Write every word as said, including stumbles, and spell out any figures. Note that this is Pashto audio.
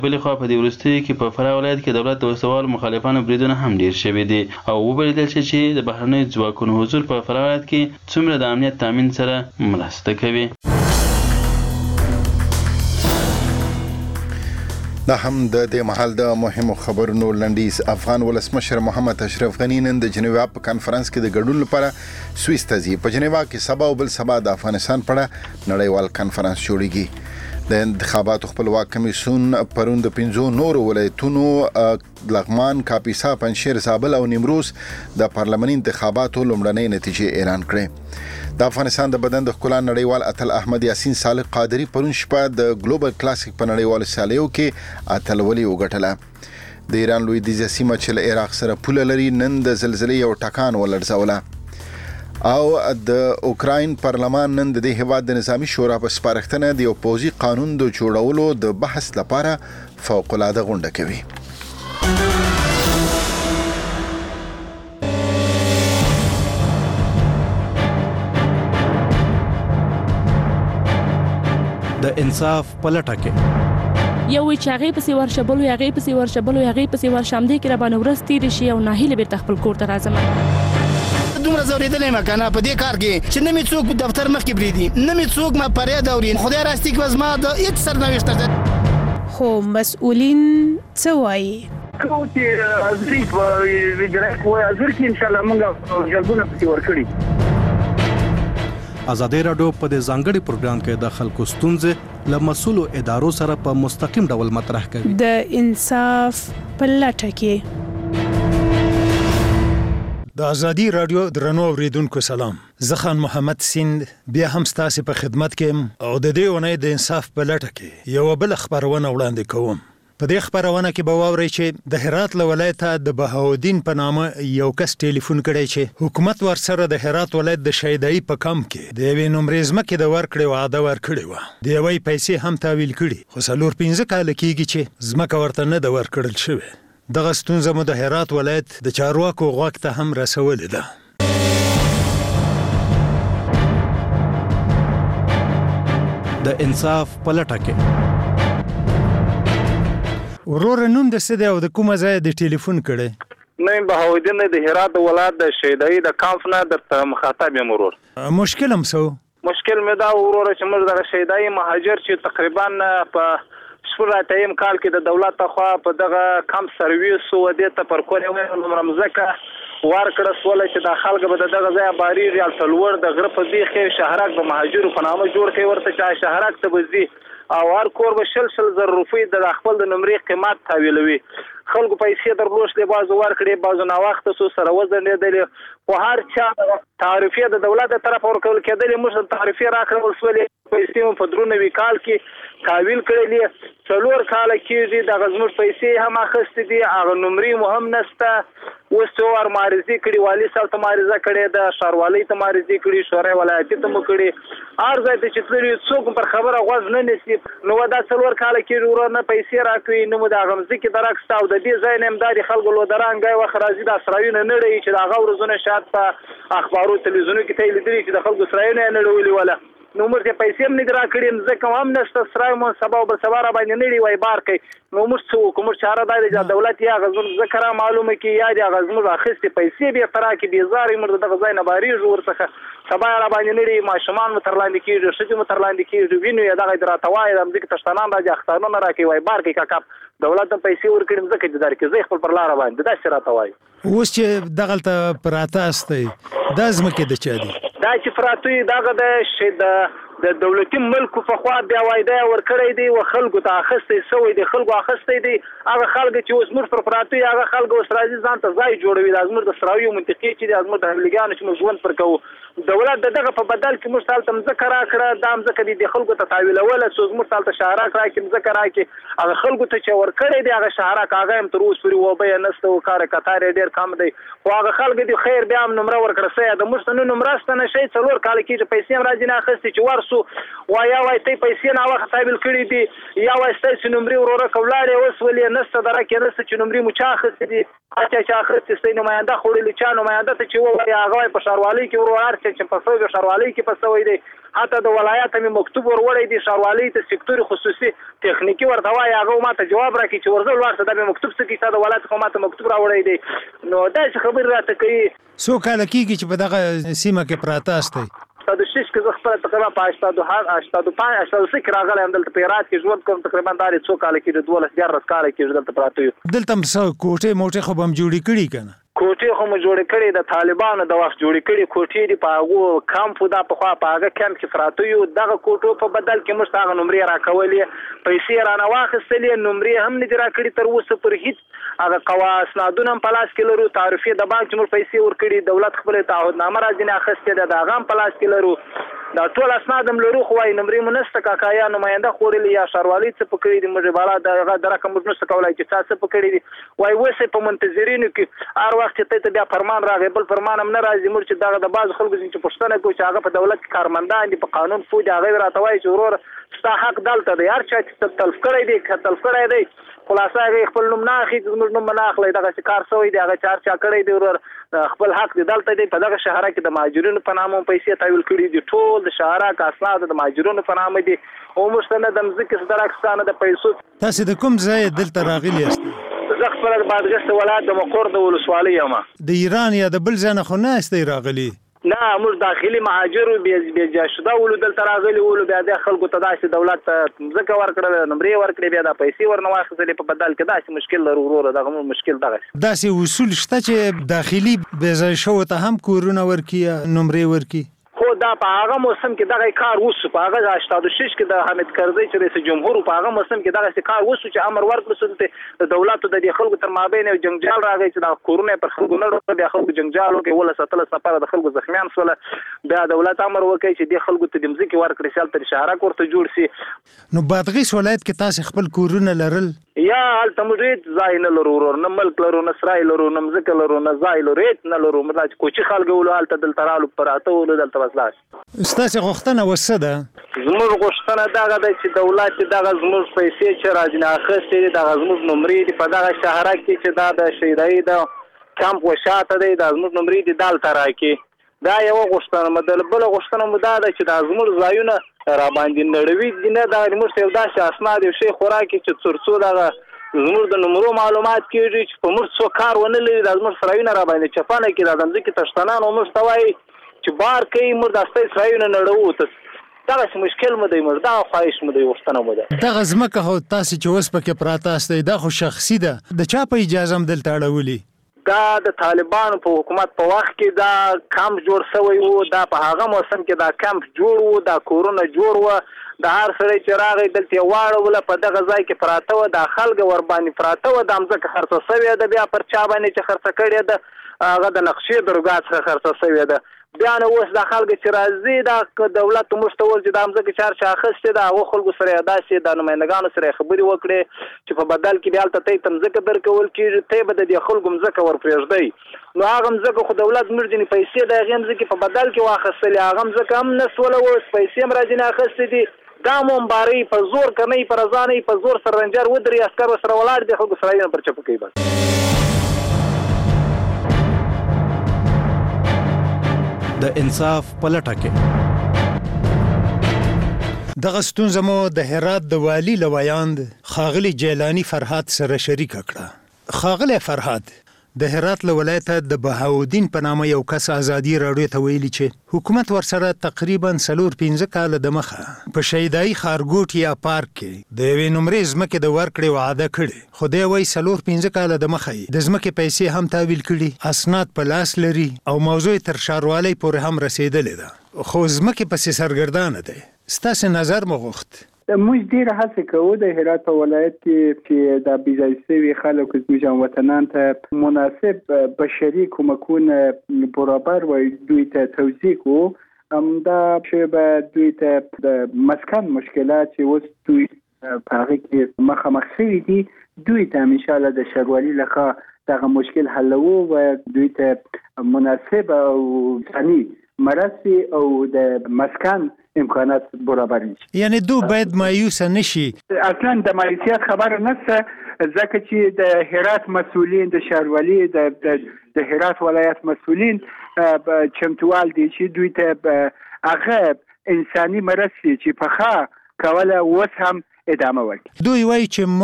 بلې خوا په دې وروستیو کې په فراه ولایت کې دولت د وسوالو مخالفانو بریدونه هم ډېر شوي دي او وبلېدل شي چې د بهرنیو ځواکونو حضور په فراه ولایت کې څومره د امنیت تامین سره مرسته کوي. دا هم د دې محل د مهمو خبرونو لنډیز. افغان ولسمشر محمد اشرف غني نن د جنیوا په کانفرنس کې د ګډون لپاره سوئس ته ځي. په جنیوا کې سبا او بل سبا د افغانستان په اړه نړیوال کانفرنس جوړیږي. د انتخاباتو خپلواک کمیسیون پرون د پنځو نورو ولایتونو لغمان، کاپیسا، پنجشیر، زابل او نیمروز د پارلماني انتخاباتو لومړنۍ نتیجې اعلان کړې. د افغانستان د بدن د ښکلا نړیوال اتل احمد یاسین صالح قادری پرون شپه د ګلوبل کلاسیک په نړیوالو سیالیو کې اتلولي وګټله. د ایران لویدیځه سیمه چې له عراق سره پوله لري نن د زلزلې یو ټکان ولړزوله. او د اوکراین پارلمان نن د دې هیواد د نظامی شورا په سپارښتنه د یو پوځي قانون د جوړولو د بحث لپاره فوق العاده غونډه کوي. د انصاف پلټه کې یو چې هغه پسې ورشبلو هغه پسې ورشبلو هغه پسې ورشم دي کې را باندې ورستې دي شي او ناهیله بیرته خپل کور ته راځم. دومره زوریدلې مکنه په دې کار کې چې نه می څوک دفتر مخ کې بریدي، نه می څوک ما پرې دوري. خدای راستي کې وزما د هیڅ سرنوشت ده. خو مسؤلین څه وایي؟ کوم چې ازري په ویډیو کوه ازر کې ان شاء الله موږ جلبونه پسې ورکړي. ازادي راډیو په دې ځانګړي پروګرام کې د خلکو ستونزې له مسؤلو ادارو سره په مستقیم ډول مطرح کوي. د انصاف پلټه کې د ازادي راډیو درنو اوریدونکو سلام. زه خان محمد سیند بیا هم ستاسو په خدمت کې او د دې ونې د انصاف په لټه کې یو بل خبرونه وړاندې کوم. په دې خبرونه کې به واورئ چې د هرات له ولایته د بهاودین په نامه یو کس ټلیفون کړی چې حکومت ورسره د هرات ولایت د شهیدای په کم کې د یوې نمرې ځمکې د ورکړې وعده ورکړې وه. د یوې پیسې هم تحویل کړي خو څلور پنځه کاله کېږي چې ځمکه ورته نه ده ورکړل شوې. دغه ستونزه مو د هرات ولایت د چارواکو غوږ ته هم رسولې ده. د انصاف پلټه کې ورور نوم د څه دی او د کومه ځای د ټلیفون کړی؟ نه بهاودین د هرات ولایت د شهیدای د کانف نه درته مخاطب یم ورور. مشکل هم سو مشکل مې دا ورور چې موږ د شهیدای مهاجر چې تقریبا په شپږ اتیم کال کې د دولت خوا په دغه کم سرویس و دې ته پر کور یو نمبر مزکه ورکړه سول چې د خلک به دغه ځای باري ریال تلور د غره په دی خیر شهرک د مهاجرو په نامه جوړ کړي ورته چې شهرک ته بزي او هر کور به شل شل زر روپۍ د خپل د نمرې قیمت تحویلوي. خلکو پیسې درلوشلې بازو ورکړي بازو نا وخت سو سره وزنېدلې خو هر چا تعرفې د دولت طرف ورکول کېدلې موږ تعرفې راکړل سولې پیسې په درونه وی کال کې تحویل کړلې. څلور کال کېږي د غزمر پیسې هم اخستې دي هغه نمرې مهم نسته. اوس څو مارزي کړي والی صاحب ته مارزه کړي د شاروالۍ ته مارزي کړي شورای ولایتي ته مو کړي ارزه ته چې تللی څوک پر خبره غوږ نه نسی. نو دا څلور کال کې ورونه پیسې راکوي نو د غمزه کې درکسته او د دې ځای نمداري خلکو لو درانګي وخرازي د اسرایونه نړۍ چې دا غوړزونه شات په اخبارو تلویزیونو کې ته لیدلې چې د خلکو اسرایونه نړولې ولا نو موږ ته پیسې هم نه راکړي ځکه هم نشته اسرای مو سبا او سبا را باندې نړۍ وای بار کوي. نو موږ څو کوم چاره د دولت یا غزون ذکر معلومه کې یا د غزمو اخستې پیسې به ترا کې بیزاري موږ د غزای نه باري جوړ څخه سبا را باندې نړۍ ماشومان مترلاندې کېږي شته مترلاندې کېږي وینو یا دغه دراتوای د امریکا تشتانان راځي اختارونه راکې وای بار کې کاکا دولت هم پیسې ورکړي ځکه د درکې زه خپل پر لار باندې دا شراتوای. اوس چې دغلته پراته استي د ازمکه د چا دي دا چې فراتوی دغه د شید د دولتي ملک په خوا بیا وایده ورکړی دی او خلکو ته اخستې سوې دي خلکو اخستې دي هغه خلک چې اوس مر پر فراتوی هغه خلک اوس راځي ځان ته ځای جوړوي د ازمر د سراوي منطقي چې د ازمر د لګانو چې موږ پر کوو دولت دغه په بدل کې مستال تم ذکر راکړه دام ذکر دي خلکو ته تحویل ولا سوز مستال ته شهرک راکې ذکر راکې هغه خلکو ته چې ورکړی دی هغه شهرک هغه هم تر اوس پورې و به نسته او کار کتار ډیر کم دی خو هغه خلک دي خیر بیا هم نمبر ورکړه سي د مستنو نمبر ستنه شي څلور کال کې پیسې هم راځي نه اخستې چې ور سو وایا وای ته پیسې نه وخت تابل کړی دي یا وای ستاسو نمبر وروره کولاړې اوس ولې نسته درکه نسته چې نمبر مچاخ دي اچھا چې اخر ستاسو نماینده خوري چا نماینده ته چې وای هغه په شاروالۍ کې ورور چې په څو شاروالۍ کې پسوي دي حتی د ولایت می مکتوب ورولې دي شاروالۍ ته سکتور خصوصي تخنیکی ورته وای هغه ماته جواب راکړي چې ورزل ورته د مکتوب څخه کې د ولایت حکومت مکتوب راوړی دي نو دا خبر راته کوي سو کال کېږي چې په دغه سیمه کې پراته استي د شش کې زه خپل تقریبا په اشتادو ها اشتادو پای اشتادو سکه راغلی هم دلته پیرات کې ژوند کوم تقریبا دا څو کال کې د دولس دیارلس کال کې دلته پراته یو دلته هم څو کوټې موټې خو به هم جوړې کړي کنه کوټې خو مو جوړې کړي د طالبانو د وخت جوړې کړي کوټې دي په هغه کمپ دا په خوا په هغه کمپ کې پراته یو دغه کوټو په بدل کې موږ هغه نمرې راکولې پیسې را نه واخیستلې نمرې هم نه دي راکړي تر اوسه پر هیڅ هغه قوا اسنادونه په لاس کې لرو تعرفې د بانک چې موږ پیسې ورکړي دولت خپل تعهدنامه راځي نه اخیستې ده د هغه په لاس کې لرو دا ټول اسناد هم لرو خو وايي نمرې مونسته کاکایا نماینده خورلې یا شاروالۍ څه پکړې دي موږ بالا دغه درکه موږ نشته کولای چې تاسو پکړې دي وايي وسه په منتظرینو کې هر وخت ته بیا فرمان راغی بل فرمان هم نه راځي موږ چې دغه د باز خلکو چې پښتنه کوي چې هغه په دولت کې کارمندان دي په قانون فوج هغه راته وايي چې ورور ستا حق دلته دی هر چا چې تلف کړی دی تلف کړی دی خلاصه هغه خپل نوم نه اخی زموږ نوم نه اخلي دغه کار سوی دی هغه چار چا کړی دی ورور خپل حق دی دلته دی په دغه شهر کې د مهاجرینو په نامه پیسې تحویل کړي دي ټول د شهر کا اسناد د مهاجرینو په نامه دي او مستند د مزکه صدراکستانه د پیسو تاسو د کوم ځای دلته راغلی یاست زه خپل د بادغیس ولایت د مقر د ولسوالۍ یم د ایران یا د بل ځای نه خو نه استي راغلی نه موږ داخلي مهاجر او بیا بیا شودا ولو دلته راغلي ولو بیا د خلکو ته داسې دولت ځکه ورکړل نمبرې ورکړې بیا د پیسې ورنه واخیستلې په بدل کې داسې مشکل لرو وروره دغه مشکل دغه داسې اصول شته چې داخلي بې شو ته هم کورونه ورکی نمبرې ورکی خو دا په هغه موسم کې دغه کار وسو په هغه اشتاد شش کې د حامد کرزي چې رئیس جمهور په هغه موسم کې دغه کار وسو چې امر ورکړل چې د دولت د خلکو تر مابین یو جنجال راغی چې د کورونه پر خلکو نه ورته د خلکو جنجال وکي ولا ستل سفر د خلکو زخمیان سول بیا دولت امر وکړي چې د خلکو ته د مزکی ورکړي سال تر شهر کوته جوړ شي نو بادغیس ولایت کې تاسو خپل کورونه لرل یا الته موږ ځای نه لرو ورور نه ملک لرو نه سرای لرو نه مزکه لرو نه ځای لرو نه لرو مراد کوچی خلک ولو الته دلته رالو پراته ولو دلته وسلاش ستاسو غوښتنه وسده زموږ غوښتنه دغه د چې دولت دغه زموږ پیسې چې راځي نه اخستې دغه زموږ نمرې دی په دغه شهر کې چې دا د شهیدای د کمپ وشاته دی د زموږ نمرې دی دالته راکې دا یو غوښتنه مدل بل غوښتنه مو دا ده چې د زموږ ځایونه را باندې نړوي دي نه دا موږ یو داسې اسناد یو شی خوراکي چې ترڅو دغه زموږ د نمبرو معلومات کیږي چې په موږ څو کار ونه لري د زموږ سرایونه را باندې چپانه کې د ځمکې تشتنان او موږ توای چې بار کوي موږ د استای سرایونه نړوو ته دا مشکل مو دی موږ دا خواهش مو دی وختنه مو ده دا ځمکه هو تاسو چې اوس پکې پراته استئ دا خو شخصي ده د چا په اجازه هم دلته اړولي دا د طالبانو په حکومت په وخت کې دا کمپ جوړ شوی وو دا په هغه موسم کې دا کمپ جوړ وو دا کورونه جوړ وو د هر سړی چې راغی دلته واړه ولا په دغه ځای کې پراته و د خلک ور باندې پراته و د امزه خرڅه شوی ده بیا پر چا باندې چې خرڅه کړی ده هغه د نقشې درګات څخه خرڅه شوی ده بیا نو اوس د خلک چې راځي دا دولت مستول چې د امزه کې چار چا اخستې ده هغه خلکو سره داسې د نمائندګانو سره خبرې وکړي چې په بدل کې بیا ته تمزه درکول کېږي ته به د خلکو مزه ور پرېږدي نو هغه مزه خو دولت مرجنی پیسې د هغه مزه کې په بدل کې واخستلې هغه مزه هم نسول او پیسې هم راځي نه اخستې دي دا مونباري په زور کني پر ځاني په زور سرنجر ودري عسكر سره ولاړ دي خلکو سره پر چپ کوي بس د انصاف پلټه کې دغه ستونزه مو د هرات د والی لویاند خاغلی جیلانی فرهاد سره شریک کړه خاغلی فرهاد د هرات ولایت د بهاودین په نامه یو کس ازادي راډیو ته ویلي چې حکومت ورسره تقریبا سلور پنځه کال د مخه په شهیدای خارګوټ یا پارک کې د یوې نمرې ځمکې د ورکړې وعده کړې خو دی وایي سلور پنځه کال د مخه د ځمکې پیسې هم تحویل کړي اسناد په لاس لري او موضوع تر ښاروالۍ پورې هم رسېدلې ده خو ځمکې پسې سرګردانه دی ستاسو نظر مو غوښت موږ ډېر هڅه کوو د هرات ولایت کې چې د بیزایسوي خلکو زموږ وطنان ته مناسب بشري کومکونه برابر و دوی ته توزیع کو ام دا چې به دوی ته د مسکن مشکلات چې اوس دوی په هغه کې مخامخ شوي دي دوی ته ان شاء الله د شاروالۍ لخوا دغه مشکل حلوو و دوی ته مناسب او ثاني مرسي او د مسکن امکانات برابر نشي. یعنی دو باید مایوس نشي. اصلا د مایوسیت خبره نشته، ځکه چې د هرات مسؤلین د شهروالي د د هرات ولایت مسؤلین چمتوال دي چې دوی ته هغه انساني مرستې چې پخا کوله اوس هم ادامه ورکړي. دوی وایي چې